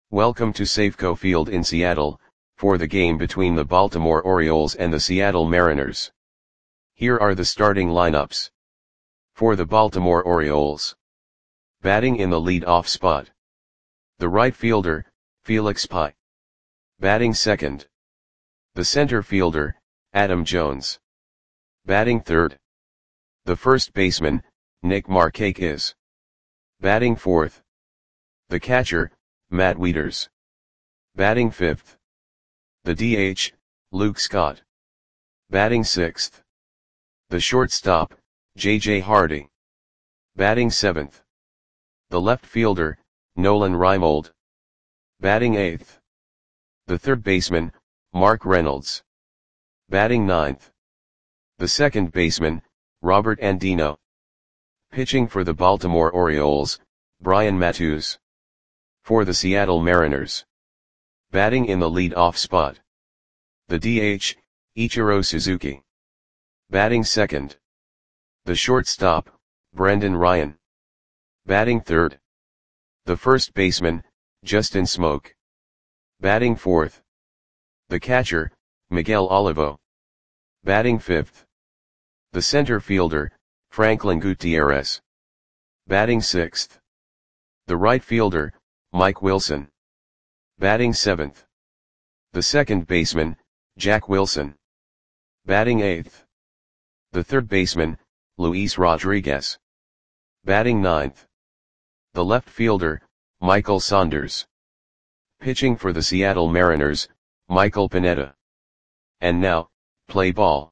Welcome to Safeco Field in Seattle, for the game between the Baltimore Orioles and the Seattle Mariners. Here are the starting lineups. For the Baltimore Orioles. Batting in the lead-off spot. The right fielder, Felix Pie. Batting second. The center fielder, Adam Jones. Batting third. The first baseman, Nick Markakis. Batting fourth. The catcher, Matt Wieters. Batting fifth. The DH, Luke Scott. Batting sixth. The shortstop, J.J. Hardy. Batting seventh. The left fielder, Nolan Reimold. Batting eighth. The third baseman, Mark Reynolds. Batting ninth. The second baseman, Robert Andino. Pitching for the Baltimore Orioles, Brian Matusz. For the Seattle Mariners. Batting in the lead-off spot. The DH, Ichiro Suzuki. Batting second. The shortstop, Brendan Ryan. Batting third. The first baseman, Justin Smoak. Batting fourth. The catcher, Miguel Olivo. Batting fifth. The center fielder, Franklin Gutierrez. Batting sixth. The right fielder, Mike Wilson. Batting seventh. The second baseman, Jack Wilson. Batting eighth. The third baseman, Luis Rodriguez. Batting ninth. The left fielder, Michael Saunders. Pitching for the Seattle Mariners, Michael Pineda. And now, play ball.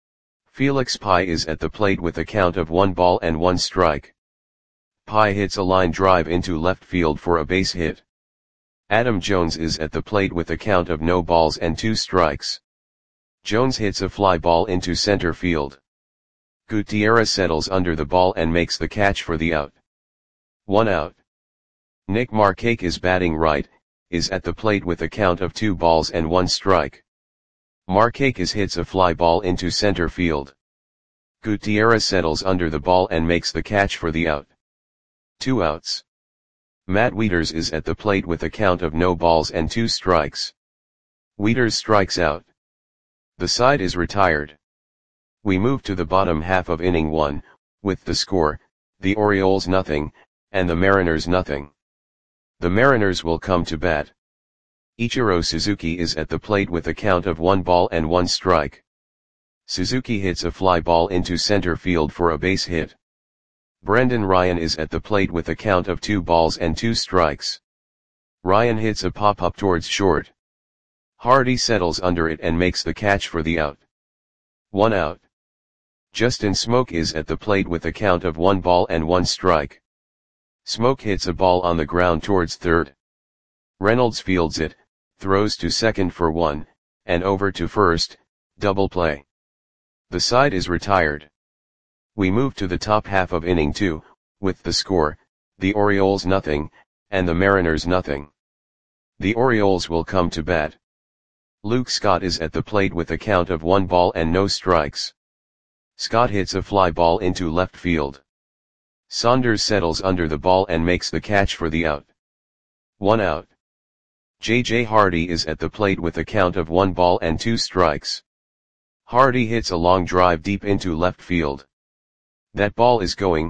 Felix Pie is at the plate with a count of 1-1 strike. Pie hits a line drive into left field for a base hit. Adam Jones is at the plate with a count of 2 strikes. Jones hits a fly ball into center field. Gutierrez settles under the ball and makes the catch for the out. 1 out. Nick Markakis batting right, is at the plate with a count of 2-1 strike. Markakis hits a fly ball into center field. Gutierrez settles under the ball and makes the catch for the out. 2 outs. Matt Wieters is at the plate with a count of 2 strikes. Wieters strikes out. The side is retired. We move to the bottom half of inning 1, with the score, the Orioles 0, and the Mariners 0. The Mariners will come to bat. Ichiro Suzuki is at the plate with a count of 1-1 strike. Suzuki hits a fly ball into center field for a base hit. Brendan Ryan is at the plate with a count of 2 strikes. Ryan hits a pop-up towards short. Hardy settles under it and makes the catch for the out. 1 out. Justin Smoak is at the plate with a count of 1-1 strike. Smoak hits a ball on the ground towards third. Reynolds fields it, throws to second for 1, and over to first, double play. The side is retired. We move to the top half of inning 2, with the score, the Orioles 0, and the Mariners 0. The Orioles will come to bat. Luke Scott is at the plate with a count of 1 ball and no strikes. Scott hits a fly ball into left field. Saunders settles under the ball and makes the catch for the out. 1 out. J.J. Hardy is at the plate with a count of 1 ball and 2 strikes. Hardy hits a long drive deep into left field. That ball is gone.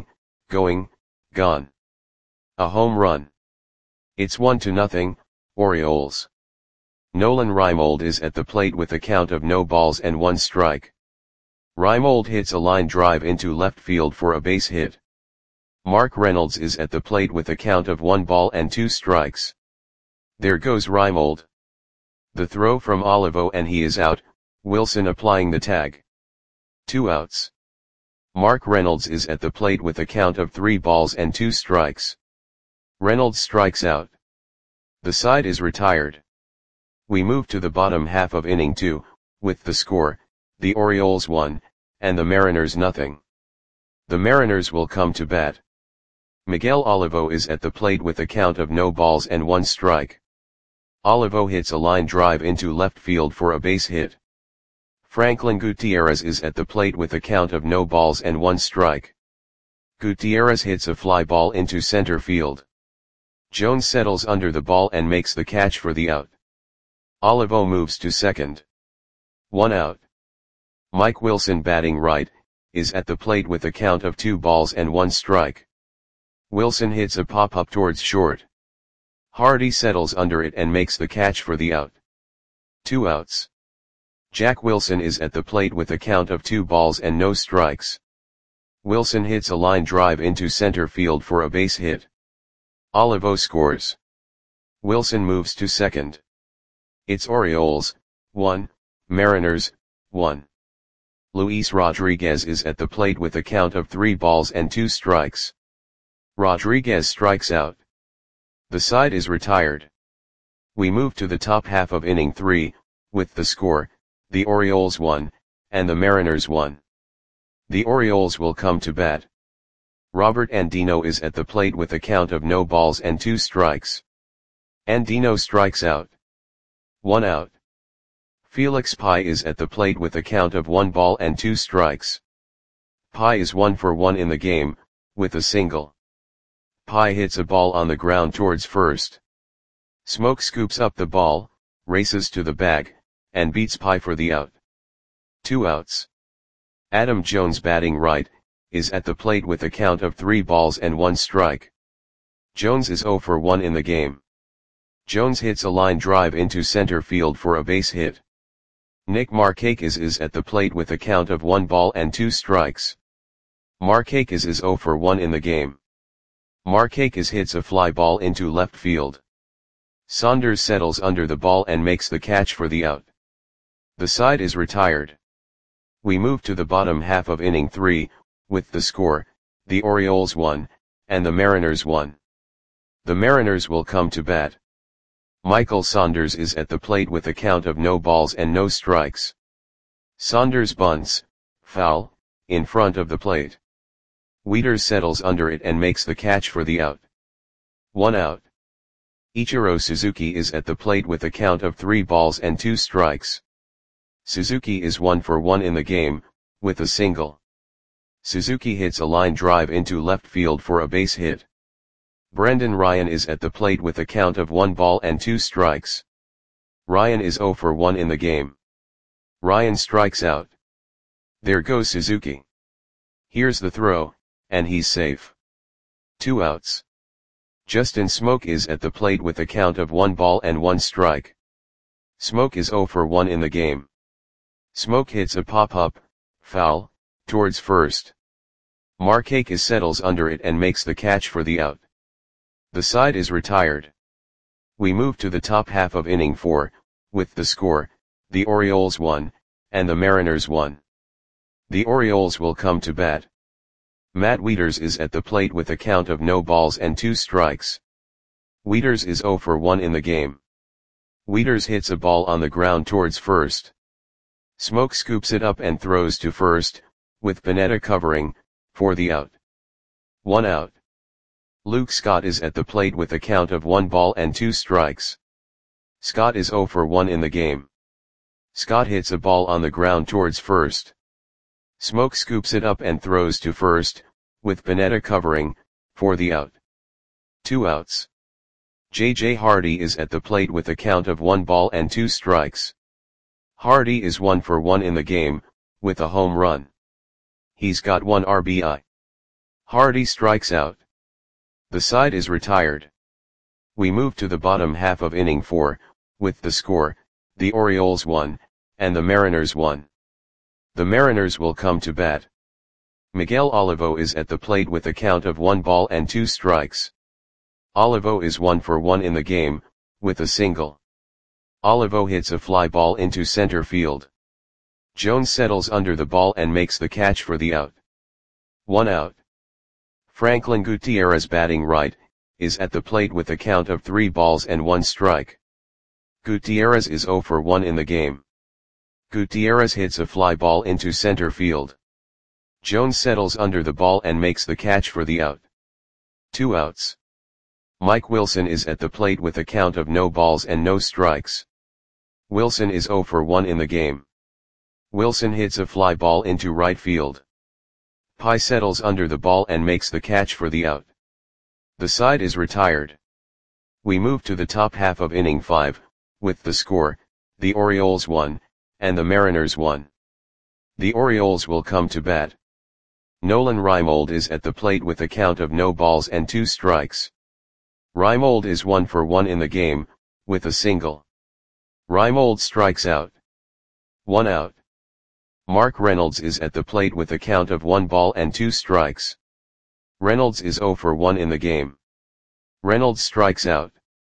A home run. It's 1-0, Orioles. Nolan Reimold is at the plate with a count of 0-1 strike. Reimold hits a line drive into left field for a base hit. Mark Reynolds is at the plate with a count of 1 ball and 2 strikes. There goes Reimold. The throw from Olivo and he is out, Wilson applying the tag. 2 outs. Mark Reynolds is at the plate with a count of 3 balls and 2 strikes. Reynolds strikes out. The side is retired. We move to the bottom half of inning 2, with the score, the Orioles 1, and the Mariners 0. The Mariners will come to bat. Miguel Olivo is at the plate with a count of 0-1 strike. Olivo hits a line drive into left field for a base hit. Franklin Gutierrez is at the plate with a count of 0-1 strike. Gutierrez hits a fly ball into center field. Jones settles under the ball and makes the catch for the out. Olivo moves to second. 1 out. Mike Wilson, batting right, is at the plate with a count of 2 balls and 1 strike. Wilson hits a pop-up towards short. Hardy settles under it and makes the catch for the out. 2 outs. Jack Wilson is at the plate with a count of 2 balls and no strikes. Wilson hits a line drive into center field for a base hit. Olivo scores. Wilson moves to second. It's Orioles, 1, Mariners, 1. Luis Rodriguez is at the plate with a count of 3 balls and 2 strikes. Rodriguez strikes out. The side is retired. We move to the top half of inning 3, with the score, the Orioles 1, and the Mariners 1. The Orioles will come to bat. Robert Andino is at the plate with a count of no balls and 2 strikes. Andino strikes out. 1 out. Felix Pie is at the plate with a count of 1 ball and 2 strikes. Pie is 1 for 1 in the game, with a single. Pie hits a ball on the ground towards first. Smoke scoops up the ball, races to the bag, and beats Pie for the out. 2 outs. Adam Jones, batting right, is at the plate with a count of 3 balls and 1 strike. Jones is 0 for 1 in the game. Jones hits a line drive into center field for a base hit. Nick Markakis is at the plate with a count of 1 ball and 2 strikes. Markakis is 0 for 1 in the game. Markakis hits a fly ball into left field. Saunders settles under the ball and makes the catch for the out. The side is retired. We move to the bottom half of inning 3, with the score, the Orioles 1, and the Mariners 1. The Mariners will come to bat. Michael Saunders is at the plate with a count of no balls and no strikes. Saunders bunts, foul, in front of the plate. Wieters settles under it and makes the catch for the out. 1 out. Ichiro Suzuki is at the plate with a count of 3 balls and 2 strikes. Suzuki is 1 for 1 in the game, with a single. Suzuki hits a line drive into left field for a base hit. Brendan Ryan is at the plate with a count of 1 ball and 2 strikes. Ryan is 0 for 1 in the game. Ryan strikes out. There goes Suzuki. Here's the throw, and he's safe. 2 outs. Justin Smoke is at the plate with a count of 1 ball and 1 strike. Smoke is 0 for 1 in the game. Smoke hits a pop-up, foul, towards first. Markakis settles under it and makes the catch for the out. The side is retired. We move to the top half of inning 4, with the score, the Orioles 1, and the Mariners 1. The Orioles will come to bat. Matt Wieters is at the plate with a count of no balls and 2 strikes. Wieters is 0 for 1 in the game. Wieters hits a ball on the ground towards first. Smoke scoops it up and throws to first, with Pineda covering, for the out. 1 out. Luke Scott is at the plate with a count of 1 ball and 2 strikes. Scott is 0 for 1 in the game. Scott hits a ball on the ground towards first. Smoke scoops it up and throws to first, with Pineda covering, for the out. 2 outs. J.J. Hardy is at the plate with a count of 1 ball and 2 strikes. Hardy is 1 for 1 in the game, with a home run. He's got 1 RBI. Hardy strikes out. The side is retired. We move to the bottom half of inning 4, with the score, the Orioles 1, and the Mariners 1. The Mariners will come to bat. Miguel Olivo is at the plate with a count of 1 ball and 2 strikes. Olivo is 1 for 1 in the game, with a single. Olivo hits a fly ball into center field. Jones settles under the ball and makes the catch for the out. 1 out. Franklin Gutierrez, batting right, is at the plate with a count of 3 balls and 1 strike. Gutierrez is 0 for 1 in the game. Gutierrez hits a fly ball into center field. Jones settles under the ball and makes the catch for the out. 2 outs. Mike Wilson is at the plate with a count of no balls and no strikes. Wilson is 0 for 1 in the game. Wilson hits a fly ball into right field. Pie settles under the ball and makes the catch for the out. The side is retired. We move to the top half of inning 5, with the score, the Orioles 1, and the Mariners 1. The Orioles will come to bat. Nolan Reimold is at the plate with a count of no balls and 2 strikes. Reimold is 1 for 1 in the game, with a single. Reimold strikes out. 1 out. Mark Reynolds is at the plate with a count of 1 ball and 2 strikes. Reynolds is 0 for 1 in the game. Reynolds strikes out.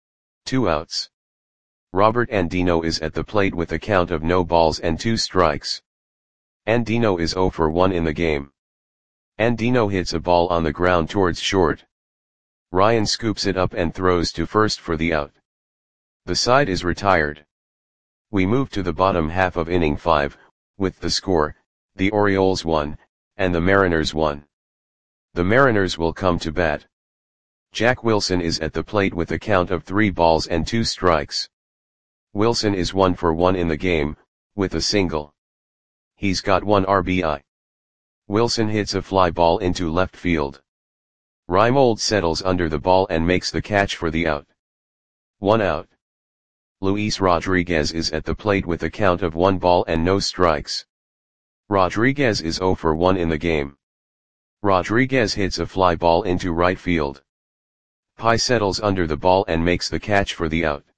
2 outs. Robert Andino is at the plate with a count of no balls and 2 strikes. Andino is 0 for 1 in the game. Andino hits a ball on the ground towards short. Ryan scoops it up and throws to first for the out. The side is retired. We move to the bottom half of inning 5, with the score, the Orioles 1, and the Mariners 1. The Mariners will come to bat. Jack Wilson is at the plate with a count of 3 balls and 2 strikes. Wilson is 1 for 1 in the game, with a single. He's got 1 RBI. Wilson hits a fly ball into left field. Reimold settles under the ball and makes the catch for the out. 1 out. Luis Rodriguez is at the plate with a count of 1 ball and no strikes. Rodriguez is 0 for 1 in the game. Rodriguez hits a fly ball into right field. Pye settles under the ball and makes the catch for the out.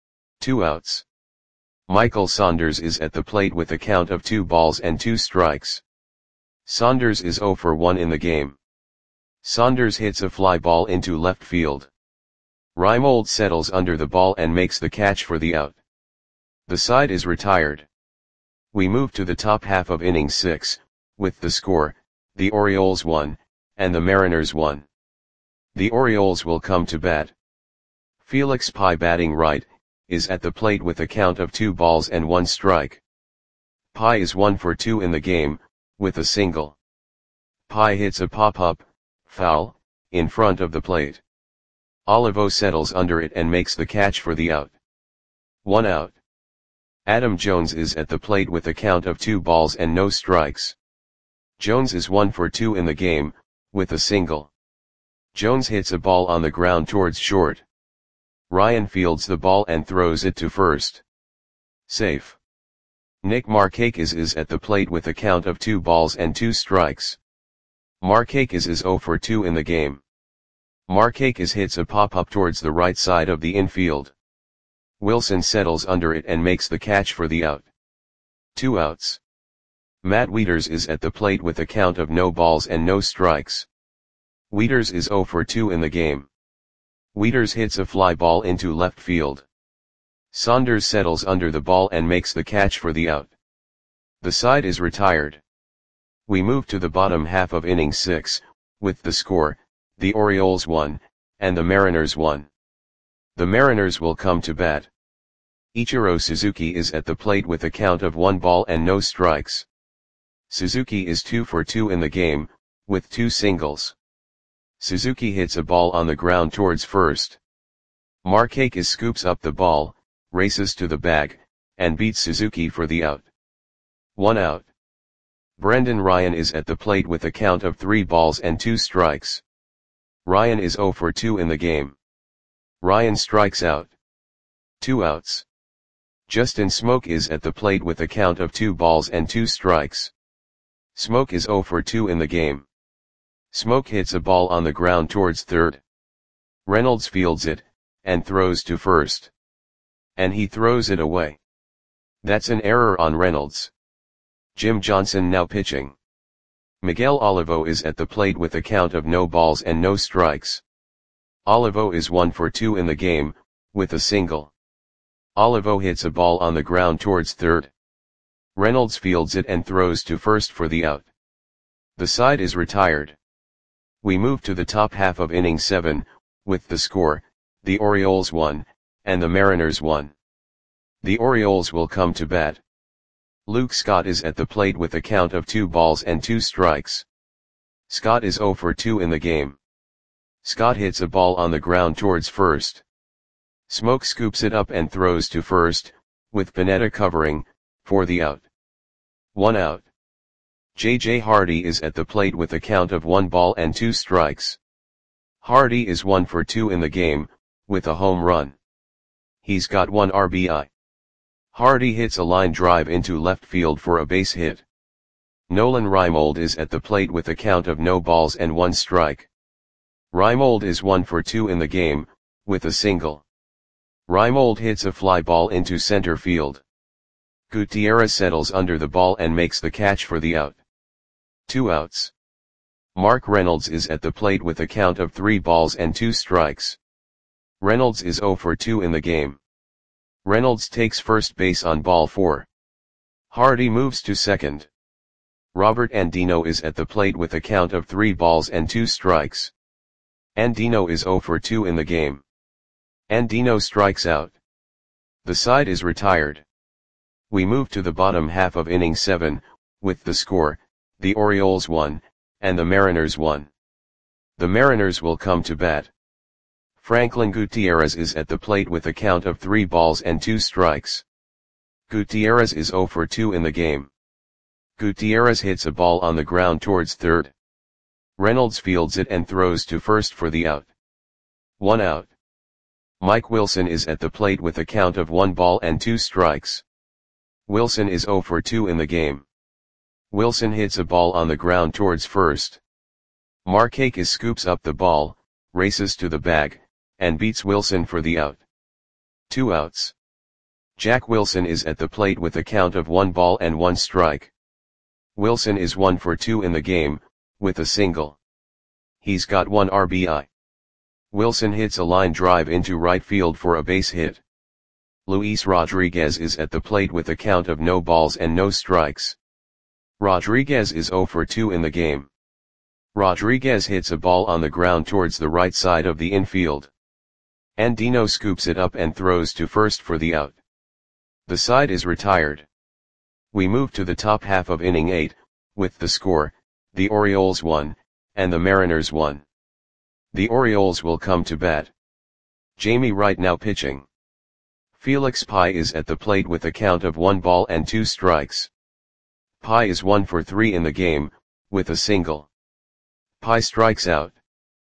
2 outs. Michael Saunders is at the plate with a count of 2 balls and 2 strikes. Saunders is 0 for 1 in the game. Saunders hits a fly ball into left field. Reimold settles under the ball and makes the catch for the out. The side is retired. We move to the top half of inning 6, with the score, the Orioles 1, and the Mariners 1. The Orioles will come to bat. Felix Pye, batting right, is at the plate with a count of 2 balls and 1 strike. Pye is 1 for 2 in the game, with a single. Pye hits a pop-up, foul, in front of the plate. Olivo settles under it and makes the catch for the out. 1 out. Adam Jones is at the plate with a count of 2 balls and no strikes. Jones is 1 for 2 in the game, with a single. Jones hits a ball on the ground towards short. Ryan fields the ball and throws it to first. Safe. Nick Markakis is at the plate with a count of 2 balls and 2 strikes. Markakis is 0 for 2 in the game. Markakis hits a pop-up towards the right side of the infield. Wilson settles under it and makes the catch for the out. 2 outs. Matt Wieters is at the plate with a count of no balls and no strikes. Wieters is 0 for 2 in the game. Wieters hits a fly ball into left field. Saunders settles under the ball and makes the catch for the out. The side is retired. We move to the bottom half of inning 6, with the score, the Orioles 1, and the Mariners 1. The Mariners will come to bat. Ichiro Suzuki is at the plate with a count of 1 ball and no strikes. Suzuki is 2 for 2 in the game, with 2 singles. Suzuki hits a ball on the ground towards first. Markakis scoops up the ball, races to the bag, and beats Suzuki for the out. 1 out. Brendan Ryan is at the plate with a count of 3 balls and 2 strikes. Ryan is 0 for 2 in the game. Ryan strikes out. 2 outs. Justin Smoke is at the plate with a count of 2 balls and 2 strikes. Smoke is 0 for 2 in the game. Smoke hits a ball on the ground towards third. Reynolds fields it, and throws to first. And he throws it away. That's an error on Reynolds. Jim Johnson now pitching. Miguel Olivo is at the plate with a count of no balls and no strikes. Olivo is 1 for 2 in the game, with a single. Olivo hits a ball on the ground towards third. Reynolds fields it and throws to first for the out. The side is retired. We move to the top half of inning 7, with the score, the Orioles 1, and the Mariners 1. The Orioles will come to bat. Luke Scott is at the plate with a count of 2 balls and 2 strikes. Scott is 0 for 2 in the game. Scott hits a ball on the ground towards first. Smoke scoops it up and throws to first, with Pineda covering, for the out. 1 out. J.J. Hardy is at the plate with a count of 1 ball and 2 strikes. Hardy is 1 for 2 in the game, with a home run. He's got 1 RBI. Hardy hits a line drive into left field for a base hit. Nolan Reimold is at the plate with a count of no balls and 1 strike. Reimold is 1 for 2 in the game, with a single. Reimold hits a fly ball into center field. Gutierrez settles under the ball and makes the catch for the out. 2 outs. Mark Reynolds is at the plate with a count of 3 balls and 2 strikes. Reynolds is 0 for 2 in the game. Reynolds takes first base on ball 4. Hardy moves to second. Robert Andino is at the plate with a count of 3 balls and 2 strikes. Andino is 0 for 2 in the game. Andino strikes out. The side is retired. We move to the bottom half of inning 7, with the score, the Orioles 1, and the Mariners 1. The Mariners will come to bat. Franklin Gutierrez is at the plate with a count of 3 balls and 2 strikes. Gutierrez is 0 for 2 in the game. Gutierrez hits a ball on the ground towards third. Reynolds fields it and throws to first for the out. 1 out. Mike Wilson is at the plate with a count of 1 ball and 2 strikes. Wilson is 0 for 2 in the game. Wilson hits a ball on the ground towards first. Markakis scoops up the ball, races to the bag, and beats Wilson for the out. 2 outs. Jack Wilson is at the plate with a count of 1 ball and 1 strike. Wilson is 1 for 2 in the game, with a single. He's got 1 RBI. Wilson hits a line drive into right field for a base hit. Luis Rodriguez is at the plate with a count of no balls and no strikes. Rodriguez is 0 for 2 in the game. Rodriguez hits a ball on the ground towards the right side of the infield. Andino scoops it up and throws to first for the out. The side is retired. We move to the top half of inning 8, with the score, the Orioles 1, and the Mariners 1. The Orioles will come to bat. Jamie Wright now pitching. Felix Pie is at the plate with a count of 1 ball and 2 strikes. Pie is 1 for 3 in the game, with a single. Pie strikes out.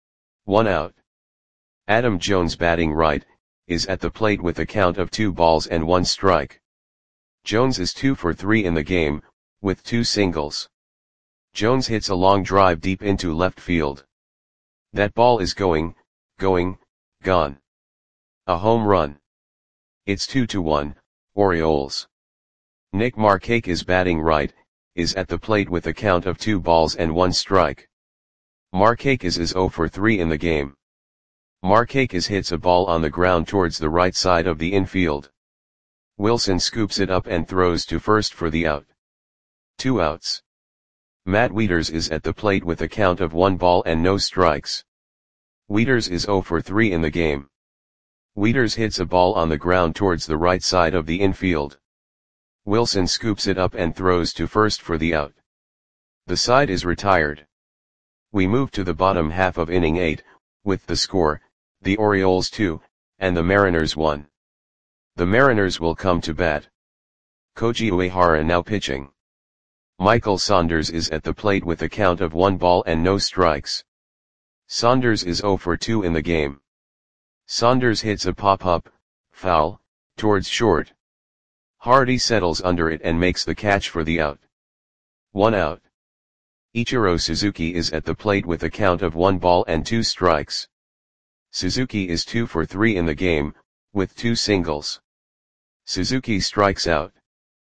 1 out. Adam Jones batting right, is at the plate with a count of 2 balls and 1 strike. Jones is 2 for 3 in the game, with 2 singles. Jones hits a long drive deep into left field. That ball is gone. A home run. It's 2-1, Orioles. Nick Markakis batting right, is at the plate with a count of 2 balls and 1 strike. Markakis is 0 for 3 in the game. Markakis hits a ball on the ground towards the right side of the infield. Wilson scoops it up and throws to first for the out. 2 outs. Matt Wieters is at the plate with a count of 1 ball and no strikes. Wieters is 0 for 3 in the game. Wieters hits a ball on the ground towards the right side of the infield. Wilson scoops it up and throws to first for the out. The side is retired. We move to the bottom half of inning 8, with the score, the Orioles 2, and the Mariners 1. The Mariners will come to bat. Koji Uehara now pitching. Michael Saunders is at the plate with a count of 1 ball and no strikes. Saunders is 0 for 2 in the game. Saunders hits a pop-up, foul, towards short. Hardy settles under it and makes the catch for the out. 1 out. Ichiro Suzuki is at the plate with a count of 1 ball and 2 strikes. Suzuki is 2 for 3 in the game, with 2 singles. Suzuki strikes out.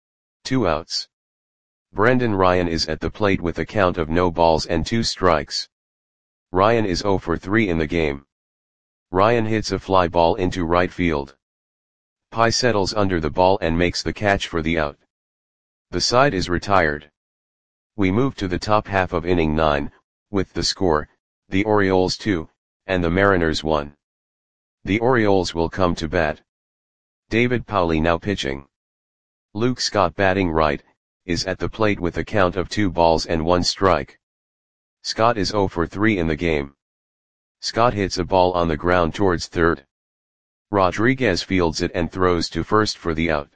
2 outs. Brendan Ryan is at the plate with a count of no balls and 2 strikes. Ryan is 0 for 3 in the game. Ryan hits a fly ball into right field. Pie settles under the ball and makes the catch for the out. The side is retired. We move to the top half of inning 9, with the score, the Orioles 2, and the Mariners 1. The Orioles will come to bat. David Pauley now pitching. Luke Scott batting right, is at the plate with a count of 2 balls and 1 strike. Scott is 0 for 3 in the game. Scott hits a ball on the ground towards third. Rodriguez fields it and throws to first for the out.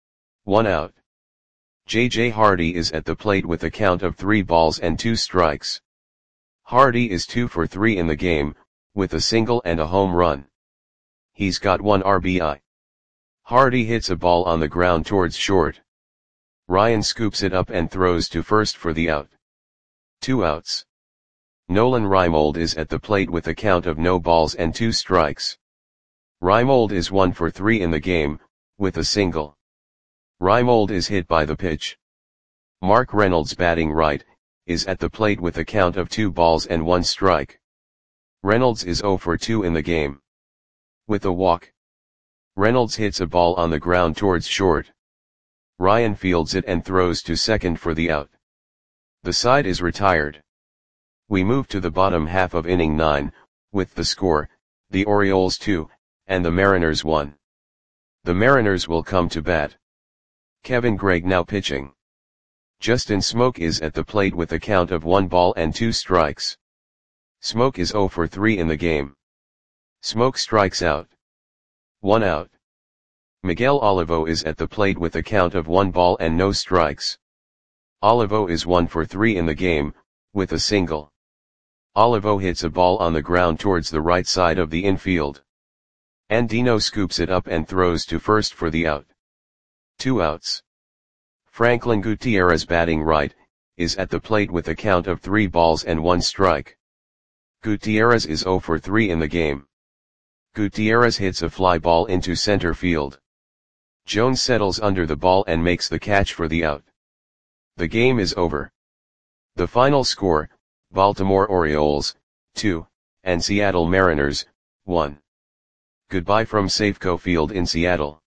1 out. J.J. Hardy is at the plate with a count of 3 balls and 2 strikes. Hardy is 2 for 3 in the game, with a single and a home run. He's got 1 RBI. Hardy hits a ball on the ground towards short. Ryan scoops it up and throws to first for the out. 2 outs. Nolan Reimold is at the plate with a count of no balls and 2 strikes. Reimold is 1 for 3 in the game, with a single. Reimold is hit by the pitch. Mark Reynolds, batting right, is at the plate with a count of 2 balls and 1 strike. Reynolds is 0 for 2 in the game. With a walk. Reynolds hits a ball on the ground towards short. Ryan fields it and throws to second for the out. The side is retired. We move to the bottom half of inning 9, with the score, the Orioles 2, and the Mariners 1. The Mariners will come to bat. Kevin Gregg now pitching. Justin Smoke is at the plate with a count of 1 ball and 2 strikes. Smoke is 0 for 3 in the game. Smoke strikes out. 1 out. Miguel Olivo is at the plate with a count of 1 ball and no strikes. Olivo is 1 for 3 in the game, with a single. Olivo hits a ball on the ground towards the right side of the infield. Andino scoops it up and throws to first for the out. 2 outs. Franklin Gutierrez, batting right, is at the plate with a count of 3 balls and 1 strike. Gutierrez is 0 for 3 in the game. Gutierrez hits a fly ball into center field. Jones settles under the ball and makes the catch for the out. The game is over. The final score, Baltimore Orioles, 2, and Seattle Mariners, 1. Goodbye from Safeco Field in Seattle.